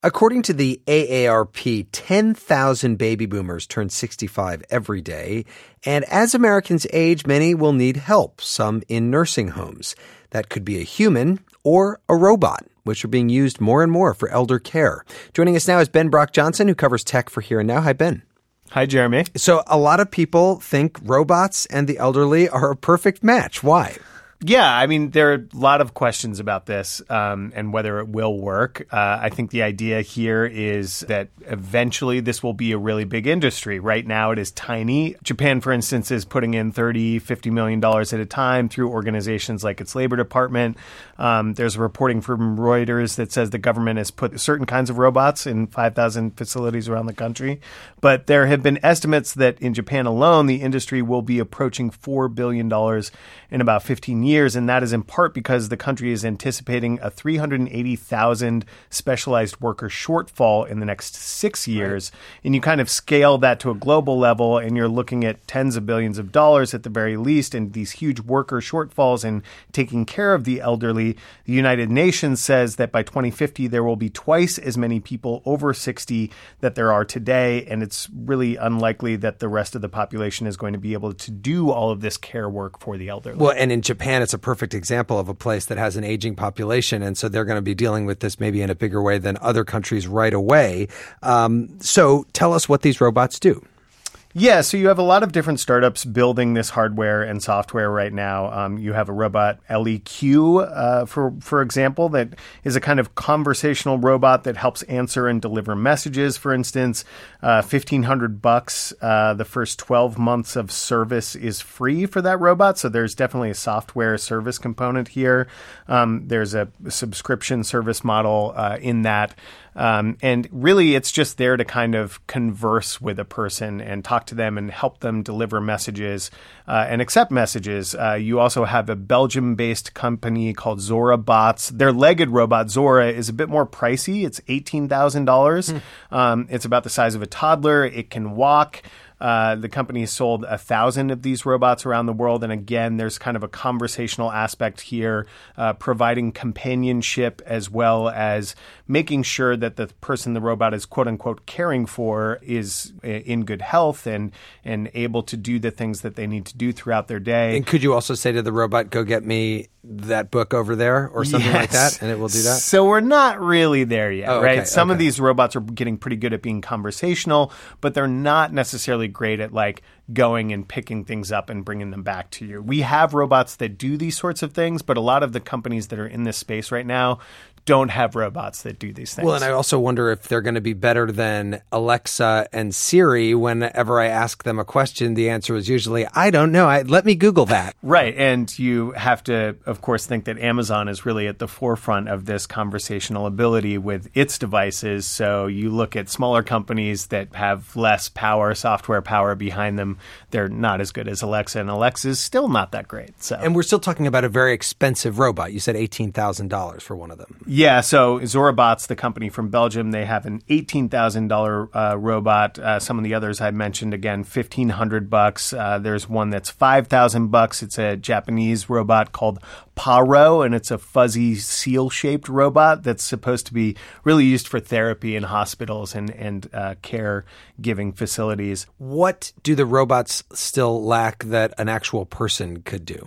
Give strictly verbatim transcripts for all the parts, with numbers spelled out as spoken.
According to the A A R P, ten thousand baby boomers turn sixty-five every day. And as Americans age, many will need help, some in nursing homes. That could be a human or a robot, which are being used more and more for elder care. Joining us now is Ben Brock Johnson, who covers tech for Here and Now. Hi, Ben. Hi, Jeremy. So a lot of people think robots and the elderly are a perfect match. Why? Yeah, I mean, there are a lot of questions about this um, and whether it will work. Uh, I think the idea here is that eventually this will be a really big industry. Right now, it is tiny. Japan, for instance, is putting in thirty, fifty million dollars at a time through organizations like its Labor Department. Um, there's reporting from Reuters that says the government has put certain kinds of robots in five thousand facilities around the country. But there have been estimates that in Japan alone, the industry will be approaching four billion dollars in about fifteen years. Years, and that is in part because the country is anticipating a three hundred eighty thousand specialized worker shortfall in the next six years. Right. And you kind of scale that to a global level, and you're looking at tens of billions of dollars at the very least, and these huge worker shortfalls in taking care of the elderly. The United Nations says that by twenty fifty, there will be twice as many people over sixty that there are today, and it's really unlikely that the rest of the population is going to be able to do all of this care work for the elderly. Well, and in Japan, it's a perfect example of a place that has an aging population, and so they're going to be dealing with this maybe in a bigger way than other countries right away. Um, so tell us what these robots do. Yeah, so you have a lot of different startups building this hardware and software right now. Um, you have a robot, L E Q, uh, for for example, that is a kind of conversational robot that helps answer and deliver messages. For instance, uh, fifteen hundred bucks. Uh, the first twelve months of service is free for that robot. So there's definitely a software service component here. Um, there's a subscription service model uh, in that. Um, and really, it's just there to kind of converse with a person and talk to them and help them deliver messages uh, and accept messages. Uh, you also have a Belgium-based company called Zora Bots. Their legged robot, Zora, is a bit more pricey. It's eighteen thousand dollars. Mm. Um, it's about the size of a toddler. It can walk. Uh, the company has sold a thousand of these robots around the world. And again, there's kind of a conversational aspect here, uh, providing companionship as well as making sure that the person the robot is quote unquote caring for is in good health and, and able to do the things that they need to do throughout their day. And could you also say to the robot, go get me that book over there or something yes. like that, and it will do that? So we're not really there yet, oh, right? Okay, Some okay. of these robots are getting pretty good at being conversational, but they're not necessarily great at like going and picking things up and bringing them back to you. We have robots that do these sorts of things, but a lot of the companies that are in this space right now don't have robots that do these things. Well, and I also wonder if they're going to be better than Alexa and Siri. Whenever I ask them a question, the answer is usually, I don't know. I, let me Google that. Right. And you have to, of course, think that Amazon is really at the forefront of this conversational ability with its devices. So you look at smaller companies that have less power, software power behind them. They're not as good as Alexa, and Alexa is still not that great. So, and we're still talking about a very expensive robot. You said eighteen thousand dollars for one of them. Yeah, so Zora Bots, the company from Belgium, they have an eighteen thousand dollars uh, robot. Uh, some of the others I mentioned, again, fifteen hundred bucks. Uh, there's one that's five thousand bucks. It's a Japanese robot called Paro, and it's a fuzzy seal-shaped robot that's supposed to be really used for therapy in hospitals and, and uh, caregiving facilities. What do the robots still lack that an actual person could do?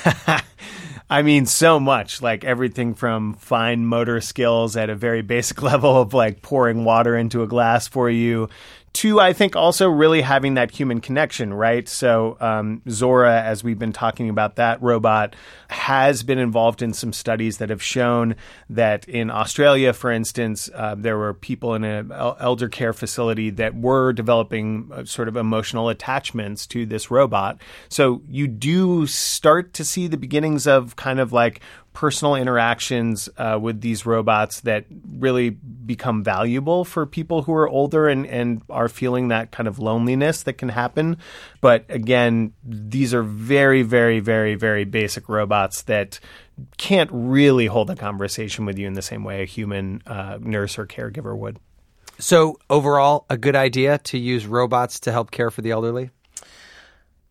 I mean, so much, like everything from fine motor skills at a very basic level of like pouring water into a glass for you to, I think, also really having that human connection, right? So um, Zora, as we've been talking about, that robot has been involved in some studies that have shown that in Australia, for instance, uh, there were people in an elder care facility that were developing uh, sort of emotional attachments to this robot. So you do start to see the beginnings of kind of like personal interactions uh, with these robots that really become valuable for people who are older and, and are feeling that kind of loneliness that can happen. But again, these are very, very, very, very basic robots that can't really hold a conversation with you in the same way a human uh, nurse or caregiver would. So overall, a good idea to use robots to help care for the elderly?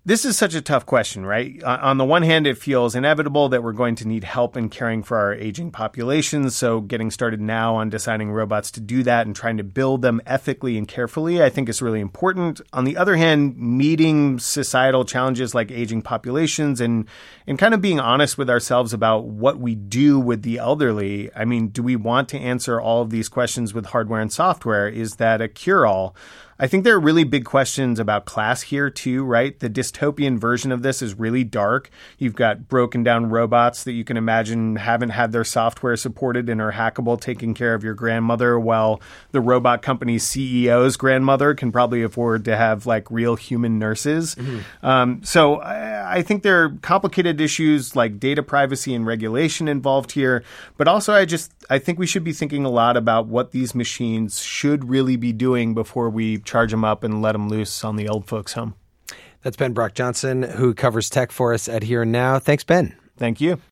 This is such a tough question, right? On the one hand, it feels inevitable that we're going to need help in caring for our aging populations. So getting started now on designing robots to do that and trying to build them ethically and carefully, I think is really important. On the other hand, meeting societal challenges like aging populations and, and kind of being honest with ourselves about what we do with the elderly. I mean, do we want to answer all of these questions with hardware and software? Is that a cure-all? I think there are really big questions about class here, too, right? The dystopian version of this is really dark. You've got broken down robots that you can imagine haven't had their software supported and are hackable, taking care of your grandmother, while the robot company's C E O's grandmother can probably afford to have like real human nurses. Mm-hmm. Um, so I, I think there are complicated issues like data privacy and regulation involved here. But also, I just I think we should be thinking a lot about what these machines should really be doing before we charge them up and let them loose on the old folks' home. That's Ben Brock Johnson, who covers tech for us at Here and Now. Thanks, Ben. Thank you.